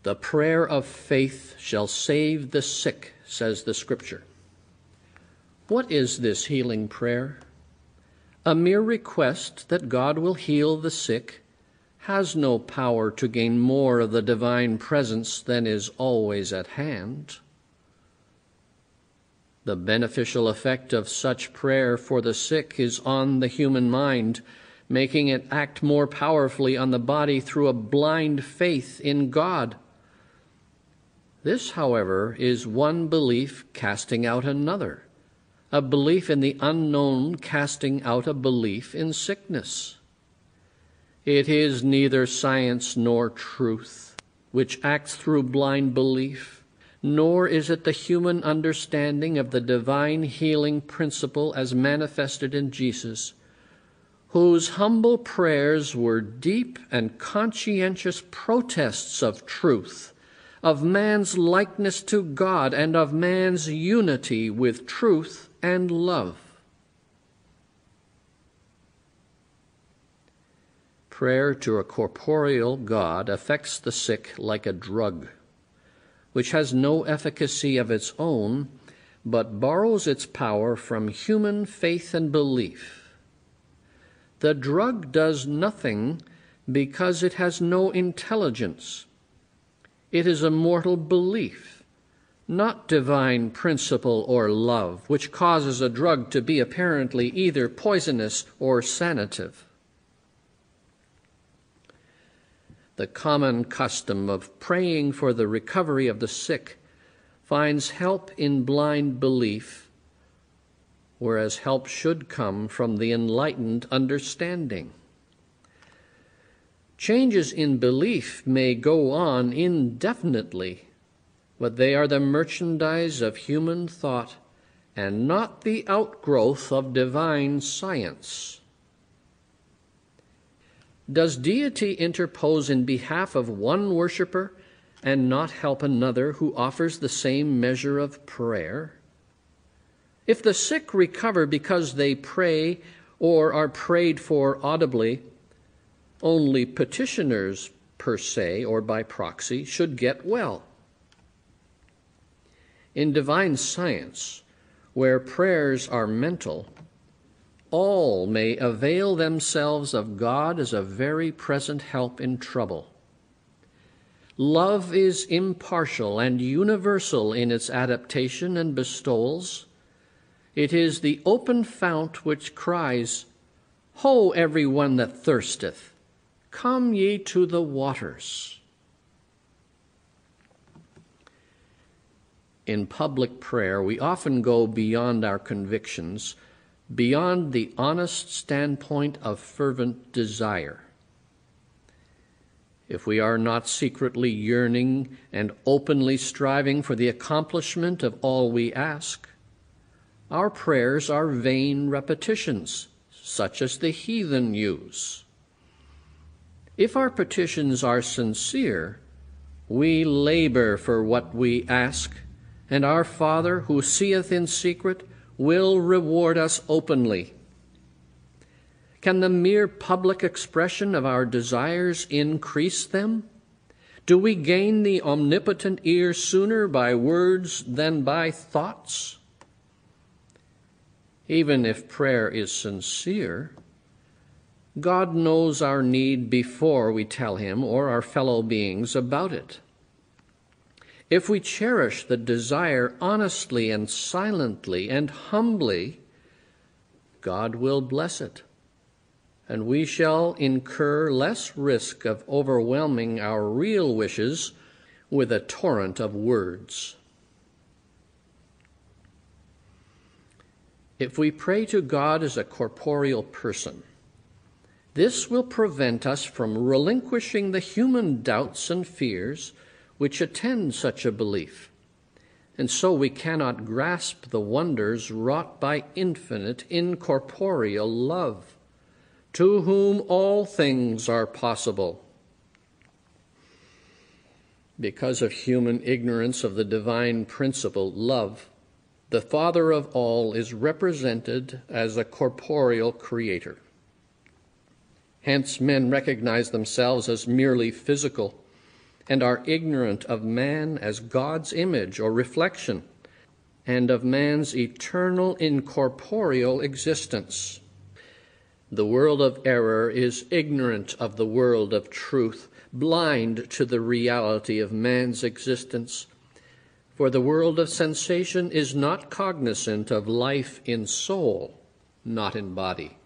The prayer of faith shall save the sick, says the Scripture. What is this healing prayer? A mere request that God will heal the sick has no power to gain more of the divine presence than is always at hand. The beneficial effect of such prayer for the sick is on the human mind, making it act more powerfully on the body through a blind faith in God. This, however, is one belief casting out another, a belief in the unknown casting out a belief in sickness. It is neither science nor truth which acts through blind belief, nor is it the human understanding of the divine healing principle as manifested in Jesus, whose humble prayers were deep and conscientious protests of truth, of man's likeness to God, and of man's unity with truth and love. Prayer to a corporeal God affects the sick like a drug, which has no efficacy of its own, but borrows its power from human faith and belief. The drug does nothing because it has no intelligence. It is a mortal belief, not divine principle or love, which causes a drug to be apparently either poisonous or sanative. The common custom of praying for the recovery of the sick finds help in blind belief, whereas help should come from the enlightened understanding. Changes in belief may go on indefinitely, but they are the merchandise of human thought and not the outgrowth of divine science. Does deity interpose in behalf of one worshiper and not help another who offers the same measure of prayer? If the sick recover because they pray or are prayed for audibly, only petitioners per se or by proxy should get well. In divine science, where prayers are mental, all may avail themselves of God as a very present help in trouble. Love is impartial and universal in its adaptation and bestowals. It is the open fount which cries, "Ho, every one that thirsteth, come ye to the waters." In public prayer, we often go beyond our convictions, beyond the honest standpoint of fervent desire. If we are not secretly yearning and openly striving for the accomplishment of all we ask, our prayers are vain repetitions, such as the heathen use. If our petitions are sincere, we labor for what we ask, and our Father, who seeth in secret, will reward us openly. Can the mere public expression of our desires increase them? Do we gain the omnipotent ear sooner by words than by thoughts? Even if prayer is sincere, God knows our need before we tell him or our fellow beings about it. If we cherish the desire honestly and silently and humbly, God will bless it, and we shall incur less risk of overwhelming our real wishes with a torrent of words. If we pray to God as a corporeal person, this will prevent us from relinquishing the human doubts and fears which attend such a belief, and so we cannot grasp the wonders wrought by infinite incorporeal love, to whom all things are possible. Because of human ignorance of the divine principle, love, the Father of all is represented as a corporeal creator. Hence, men recognize themselves as merely physical, and are ignorant of man as God's image or reflection, and of man's eternal incorporeal existence. The world of error is ignorant of the world of truth, blind to the reality of man's existence. For the world of sensation is not cognizant of life in soul, not in body.